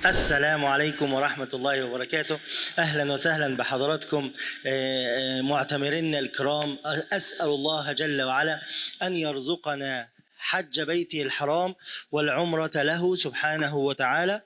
السلام عليكم ورحمة الله وبركاته. أهلا وسهلا بحضراتكم معتمرين الكرام. أسأل الله جل وعلا أن يرزقنا حج بيته الحرام والعمرة له سبحانه وتعالى،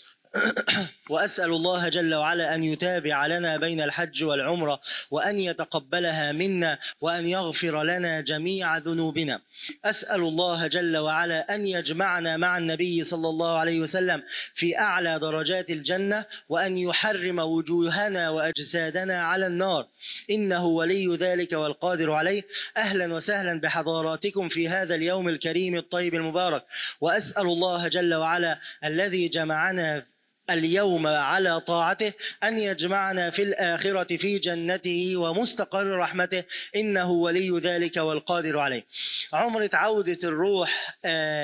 وأسأل الله جل وعلا أن يتابع لنا بين الحج والعمرة، وأن يتقبلها منا، وأن يغفر لنا جميع ذنوبنا. أسأل الله جل وعلا أن يجمعنا مع النبي صلى الله عليه وسلم في أعلى درجات الجنة، وأن يحرم وجوهنا وأجسادنا على النار، إنه ولي ذلك والقادر عليه. أهلا وسهلا بحضراتكم في هذا اليوم الكريم الطيب المبارك، وأسأل الله جل وعلا الذي جمعنا اليوم على طاعته أن يجمعنا في الآخرة في جنته ومستقر رحمته، إنه ولي ذلك والقادر عليه. عمرة عودة الروح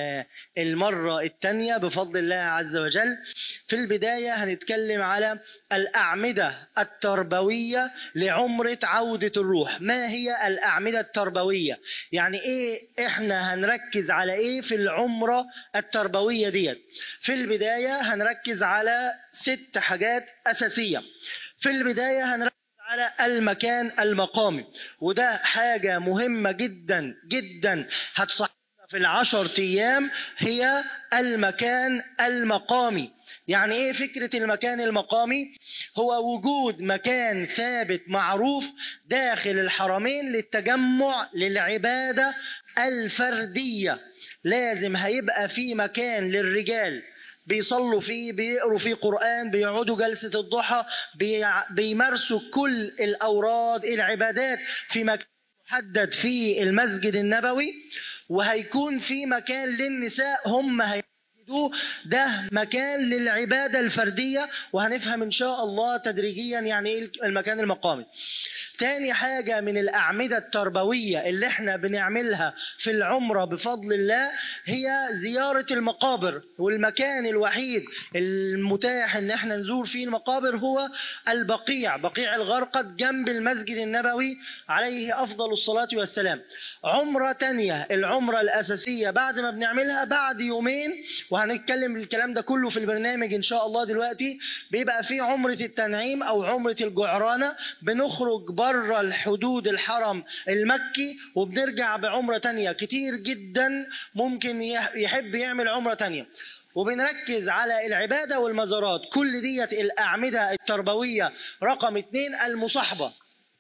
المرة الثانية بفضل الله عز وجل. في البداية هنتكلم على الأعمدة التربوية لعمرة عودة الروح. ما هي الأعمدة التربوية؟ يعني إيه؟ إحنا هنركز على إيه في العمرة التربوية ديت؟ في البداية هنركز على 6 حاجات أساسية. في البداية هنركز على المكان المقامي، وده حاجة مهمة جدا جدا هتصحنا في 10 أيام، هي المكان المقامي. يعني ايه فكرة المكان المقامي؟ هو وجود مكان ثابت معروف داخل الحرمين للتجمع للعبادة الفردية. لازم هيبقى في مكان للرجال بيصلوا فيه، بيقروا فيه قرآن، بيقعدوا جلسة الضحى، بيمارسوا كل الأوراد العبادات في مكان محدد في المسجد النبوي. وهيكون في مكان للنساء هم هيجدوه، ده مكان للعبادة الفردية، وهنفهم إن شاء الله تدريجيا يعني إيه المكان المقامي. تاني حاجة من الأعمدة التربوية اللي احنا بنعملها في العمرة بفضل الله هي زيارة المقابر. والمكان الوحيد المتاح ان احنا نزور فيه المقابر هو البقيع، بقيع الغرقد جنب المسجد النبوي عليه أفضل الصلاة والسلام. عمرة تانية، العمرة الأساسية بعد ما بنعملها بعد يومين، وهنتكلم الكلام ده كله في البرنامج إن شاء الله دلوقتي، بيبقى فيه عمرة التنعيم أو عمرة الجعرانة. بنخرج بره الحدود الحرم المكي وبنرجع بعمرة تانية. كتير جدا ممكن يحب يعمل عمرة تانية، وبنركز على العبادة والمزارات. كل ديت الأعمدة التربوية. رقم 2 المصاحبة،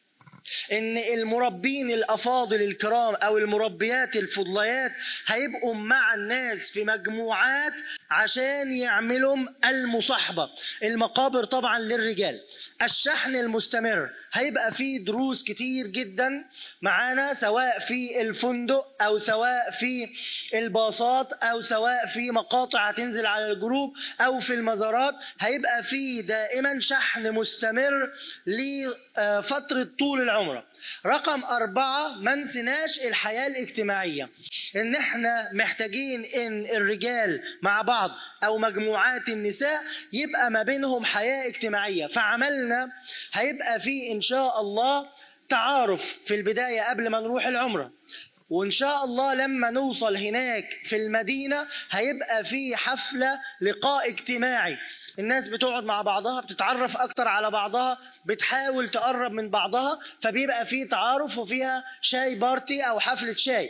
ان المربين الافاضل الكرام او المربيات الفضليات هيبقوا مع الناس في مجموعات عشان يعملوا المصاحبة. المقابر طبعا للرجال. الشحن المستمر، هيبقى فيه دروس كتير جدا معانا، سواء في الفندق او سواء في الباصات او سواء في مقاطع هتنزل على الجروب او في المزارات. هيبقى فيه دائما شحن مستمر لفترة طول العمرة. رقم 4 ما نسيناش الحياة الاجتماعية، ان احنا محتاجين ان الرجال مع بعض او مجموعات النساء يبقى ما بينهم حياة اجتماعية. فعملنا هيبقى فيه ان شاء الله تعارف في البداية قبل ما نروح العمرة، وإن شاء الله لما نوصل هناك في المدينة هيبقى في حفلة لقاء اجتماعي. الناس بتقعد مع بعضها، بتتعرف أكتر على بعضها، بتحاول تقرب من بعضها، فبيبقى في تعارف وفيها شاي بارتي أو حفلة شاي.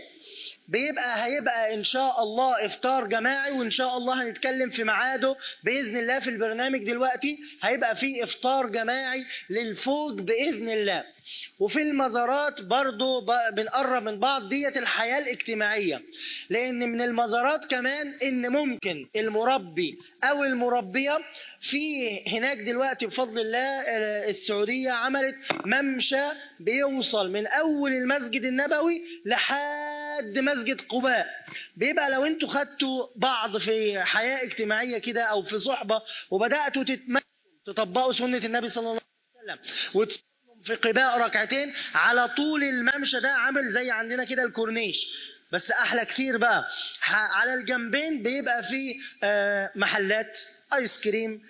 هيبقى إن شاء الله إفطار جماعي، وإن شاء الله هنتكلم في ميعاده بإذن الله في البرنامج دلوقتي. هيبقى في إفطار جماعي للفوج بإذن الله. وفي المزارات برضو بنقرب من بعض، ديت الحياة الاجتماعية. لأن من المزارات كمان إن ممكن المربي أو المربية في هناك دلوقتي بفضل الله السعودية عملت ممشى بيوصل من أول المسجد النبوي لحد مسجد قباء. بيبقى لو انتوا خدتوا بعض في حياة اجتماعية كده أو في صحبة وبدأتوا تطبقوا سنة النبي صلى الله عليه وسلم في قباء ركعتين على طول الممشى ده، عامل زي عندنا كده الكورنيش، بس احلى كتير بقى. على الجنبين بيبقى فيه محلات ايس كريم،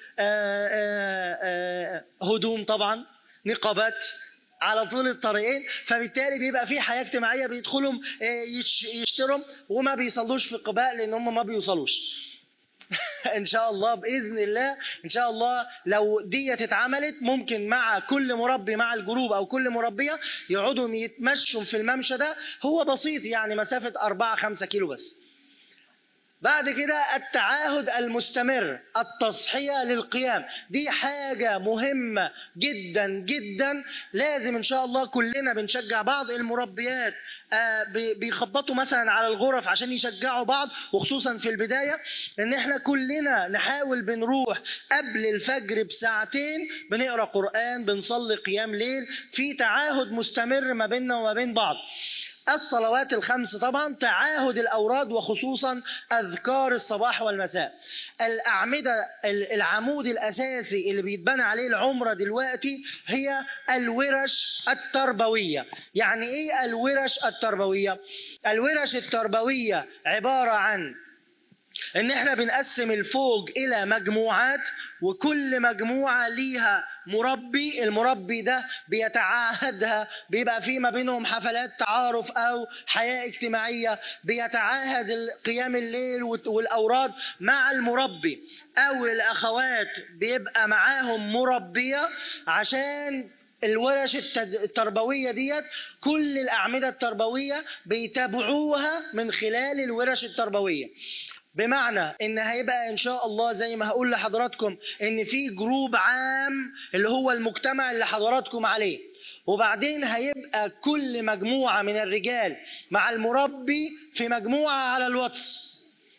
هدوم طبعا، نقابات على طول الطريقين. فبالتالي بيبقى فيه حياة اجتماعية، بيدخلوا يشتروا وما بيصلوش في قباء لان هم ما بيوصلوش. ان شاء الله باذن الله، ان شاء الله لو دي اتعملت ممكن مع كل مربي مع الجروب او كل مربيه يقعدوا يتمشوا في الممشى ده. هو بسيط يعني مسافه 4-5 كيلو بس. بعد كده التعاهد المستمر، التصحية للقيام، دي حاجة مهمة جدا جدا. لازم ان شاء الله كلنا بنشجع بعض. المربيات بيخبطوا مثلا على الغرف عشان يشجعوا بعض، وخصوصا في البداية ان احنا كلنا نحاول بنروح قبل الفجر بساعتين بنقرأ قرآن، بنصلي قيام ليل، في تعاهد مستمر ما بيننا وما بين بعض. الصلوات الخمس طبعا، تعاهد الأوراد وخصوصا أذكار الصباح والمساء. الأعمدة، العمود الأساسي اللي بيتبنى عليه العمرة دلوقتي هي الورش التربوية. يعني إيه الورش التربوية؟ الورش التربوية عبارة عن ان احنا بنقسم الفوج الى مجموعات، وكل مجموعة ليها مربي. المربي ده بيتعاهدها، بيبقى في ما بينهم حفلات تعارف او حياة اجتماعية، بيتعاهد قيام الليل والاوراد مع المربي، او الاخوات بيبقى معاهم مربية عشان الورش التربوية ديت. كل الأعمدة التربوية بيتابعوها من خلال الورش التربوية. بمعنى ان هيبقى ان شاء الله زي ما هقول لحضراتكم ان في جروب عام اللي هو المجتمع اللي حضراتكم عليه، وبعدين هيبقى كل مجموعة من الرجال مع المربي في مجموعة على الواتس،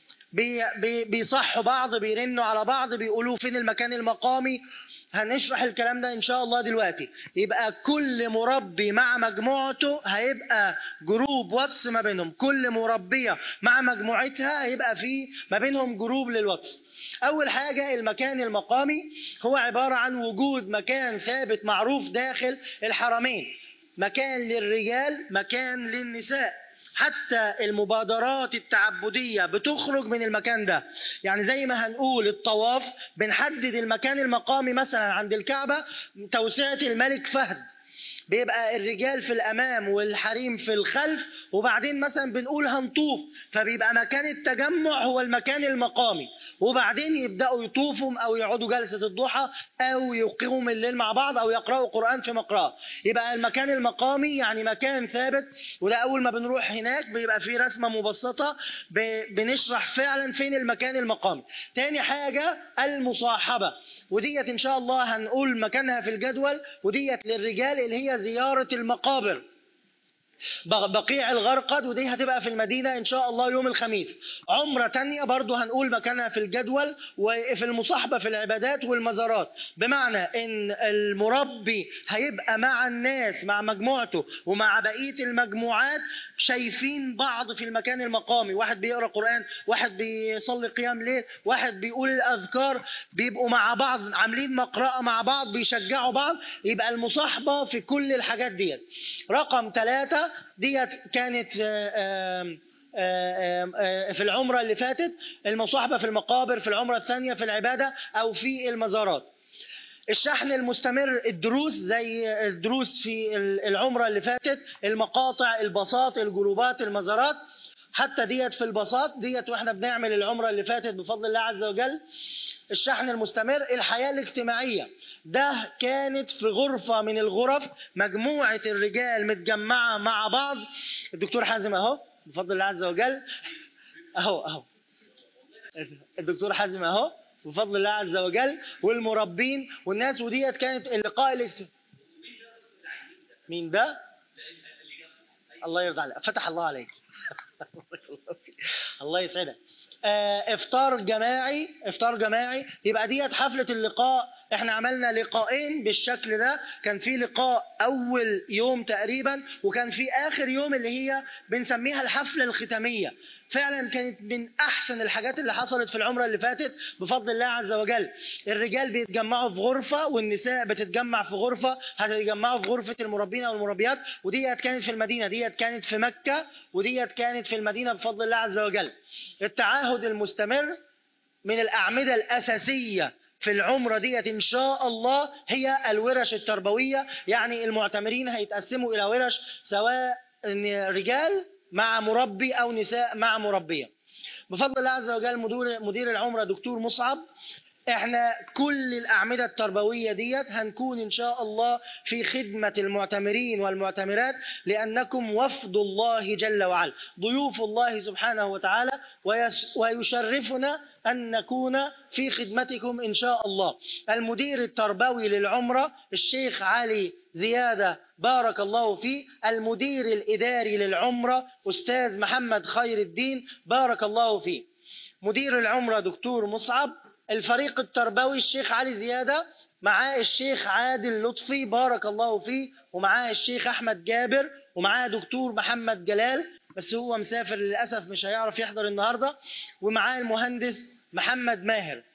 بيصحوا بعض، بيرنوا على بعض، بيقولوا فين المكان المقامي. هنشرح الكلام ده ان شاء الله دلوقتي. يبقى كل مربي مع مجموعته هيبقى جروب واتس ما بينهم، كل مربية مع مجموعتها هيبقى في ما بينهم جروب للواتس. اول حاجة المكان المقامي هو عبارة عن وجود مكان ثابت معروف داخل الحرمين، مكان للرجال مكان للنساء. حتى المبادرات التعبدية بتخرج من المكان ده. يعني زي ما هنقول الطواف بنحدد المكان المقامي مثلا عند الكعبة توسعة الملك فهد، بيبقى الرجال في الأمام والحريم في الخلف، وبعدين مثلا بنقول هنطوف، فبيبقى مكان التجمع هو المكان المقامي، وبعدين يبدأوا يطوفوا أو يقعدوا جلسة الضحى أو يقيموا الليل مع بعض أو يقرأوا قرآن في مقرأة. يبقى المكان المقامي يعني مكان ثابت، وده أول ما بنروح هناك بيبقى فيه رسمة مبسطة بنشرح فعلا فين المكان المقامي. تاني حاجة المصاحبة، وديت إن شاء الله هنقول مكانها في الجدول، وديت للرجال اللي هي زيارة المقابر، بقيع الغرقد، ودي هتبقى في المدينة إن شاء الله يوم الخميس. عمرة تانية برضو هنقول مكانها في الجدول، وفي المصاحبة في العبادات والمزارات. بمعنى إن المربي هيبقى مع الناس مع مجموعته ومع بقية المجموعات شايفين بعض في المكان المقامي، واحد بيقرأ قرآن، واحد بيصلي قيام ليل، واحد بيقول الأذكار، بيبقوا مع بعض عاملين مقرأة مع بعض بيشجعوا بعض. يبقى المصاحبة في كل الحاجات ديت. رقم 3 ديت كانت في العمرة اللي فاتت، المصاحبة في المقابر، في العمرة الثانية في العبادة أو في المزارات. الشحن المستمر، الدروس زي الدروس في العمرة اللي فاتت، المقاطع، الباصات، الجروبات، المزارات، حتى ديت في الباصات ديت واحنا بنعمل العمرة اللي فاتت بفضل الله عز وجل. الشحن المستمر، الحياة الاجتماعية، ده كانت في غرفة من الغرف مجموعة الرجال متجمعة مع بعض. الدكتور حازم اهو بفضل الله عز وجل، اهو الدكتور حازم اهو بفضل الله عز وجل، والمربين والناس. وديت كانت اللقاء مين ده؟ الله يرضى عليك، فتح الله عليك. الله يسعدك. افطار جماعي، افطار جماعي. يبقى ديت حفلة اللقاء. احنا عملنا لقاءين بالشكل ده، كان في لقاء اول يوم تقريبا، وكان في اخر يوم اللي هي بنسميها الحفلة الختامية. فعلا كانت من احسن الحاجات اللي حصلت في العمرة اللي فاتت بفضل الله عز وجل. الرجال بيتجمعوا في غرفة والنساء بتتجمع في غرفة، هتتجمعوا في غرفة المربين او المربيات. وديت كانت في المدينة، ديت كانت في مكة، وديت كانت في المدينة بفضل الله عز وجل. التعاهد المستمر من الأعمدة الأساسية في العمرة ديت إن شاء الله هي الورش التربوية. يعني المعتمرين هيتقسموا إلى ورش، سواء رجال مع مربي أو نساء مع مربية. بفضل الله عز وجل مدير العمرة دكتور مصعب. احنا كل الأعمدة التربوية ديت هنكون إن شاء الله في خدمة المعتمرين والمعتمرات، لأنكم وفد الله جل وعلا، ضيوف الله سبحانه وتعالى، ويشرفنا أن نكون في خدمتكم إن شاء الله. المدير التربوي للعمرة الشيخ علي زيادة بارك الله فيه. المدير الإداري للعمرة أستاذ محمد خير الدين بارك الله فيه. مدير العمرة دكتور مصعب. الفريق التربوي الشيخ علي زيادة، معاه الشيخ عادل لطفي بارك الله فيه، ومعاه الشيخ أحمد جابر، ومعاه دكتور محمد جلال بس هو مسافر للأسف مش هيعرف يحضر النهاردة، ومعاه المهندس محمد ماهر.